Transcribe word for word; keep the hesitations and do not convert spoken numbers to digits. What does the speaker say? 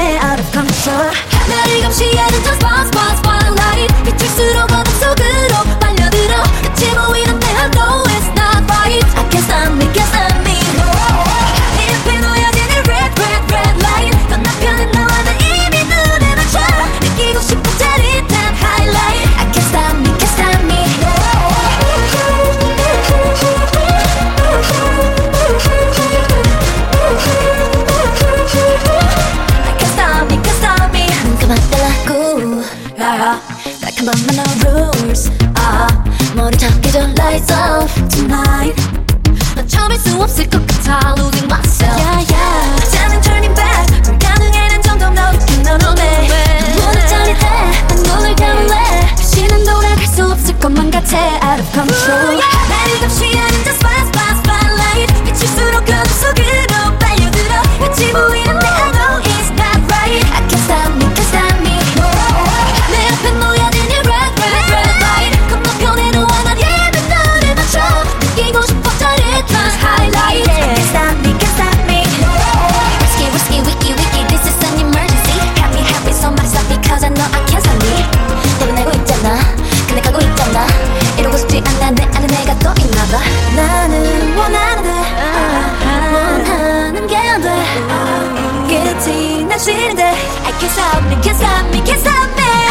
out of control. 하나를 감시하는 저 spot spot spotlight 비칠수록 어둠 속으로 빨려들어 끝이 보이는데 I know it's not right. I can't stop me, can't stop me. 네 앞에 놓여진 이 red red red light 건너편에 나와 난 이미 눈에 맞춰 느끼고 싶은 짜릿한 highlight. I can't stop me, can't stop me. 딱 한 번만 no rules. 아, 머리 잡기 전 lights off tonight. 난 참을 수 없을 것 같아 losing myself. Yeah yeah. 어쩌면 turning back 불가능해는 정도 너 느낀 넌 오네. 모두 짜릿해 난 눈을 감을래. 다시는 돌아갈 수 없을 것만 같아 out of control. 나를 감시하는 저 spot spot spotlight 비칠수록 어둠 속으로 빨려들어 끝이 보이는데 I know it's not right. I can't stop me, can't stop me. 내 앞에 놓여진 이 red red red light 건너편에 놓아 난 예쁜 너를 맞춰 느끼고 싶어 짜릿한 highlight. I can't stop me, can't stop me. Risky risky wiki wiki this is an emergency. Happy happy so myself because I know I can't stop me. 너는 알고 있잖아 근데 가고 있잖아 이러고 싶지 않아 내 안에 내가 또 있나봐. 나는 원하는데 원하는 게 안 돼. 끝이 난 싫은데 I can't stop me, can't stop me, can't stop me.